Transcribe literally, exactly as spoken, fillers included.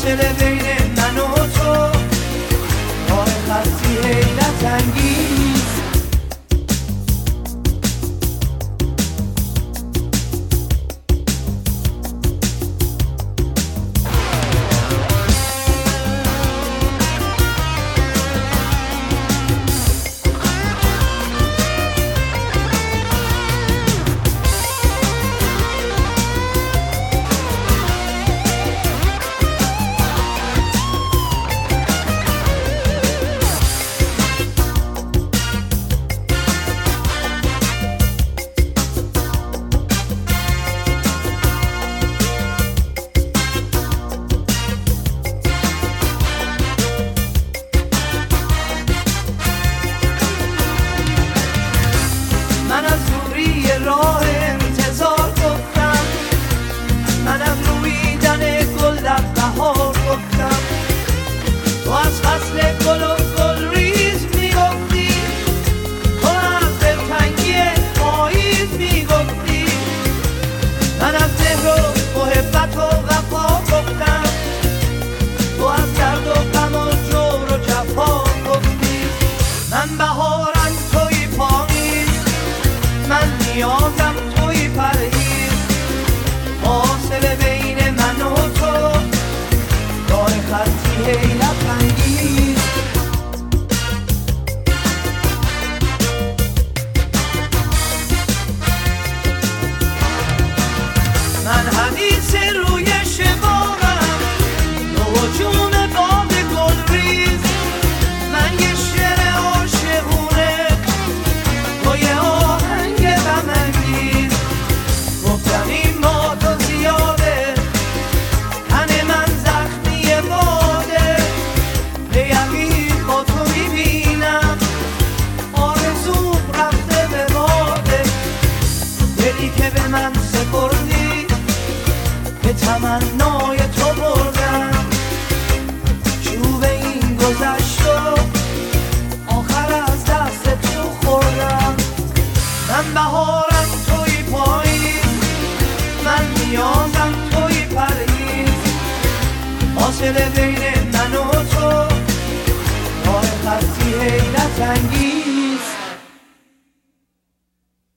فاصله بین من و تو راه خطی حیرت انگیز. من از دوری راه انتظار گفتم، من از رویدن گل در بهار گفتم، تو از فصل گل و گل ریز میگفتی، تو از دلتنگی پاییز میگفتی. من از مهر و محبت و وفا گفتم، تو از درد و غم و جور و جفا گفتی. من بهارم توی پاییز، من نیازم توی پرهیز. فاصله بین من و تو راه خطی حیرت انگیز. من حدیث روی شبارم، تو جون باد گل ریز. من یه شعر عاشقونه، تو یه آهنگ غم انگیز. گفتم این با تو زیاده، تن من زخمی باده. به یقین با تو میبینم آرزوم رفته به باده. دلی که به من سپردی به تمنای تو بردم. چوب این گذشت و آخر از دست تو خوردم. من بهارم توی پاییز، من نیازم توی پرهیز. فاصله بین من و تو راه خطی حیرت انگیز.